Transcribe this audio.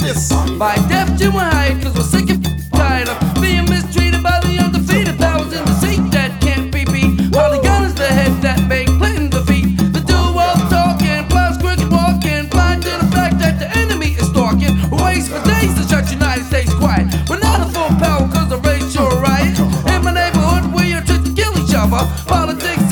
this. By deaf to a high, cause we're sick and tired of being mistreated by the undefeated powers in the seat that can't be beat. While the gun is the head that make Clinton defeat. The dual talking, plus crooked walking, blind to the fact that the enemy is stalking. We waste for days to shut United States quiet. We're not in full power cause of racial riot. In my neighborhood we are to kill each other. Politics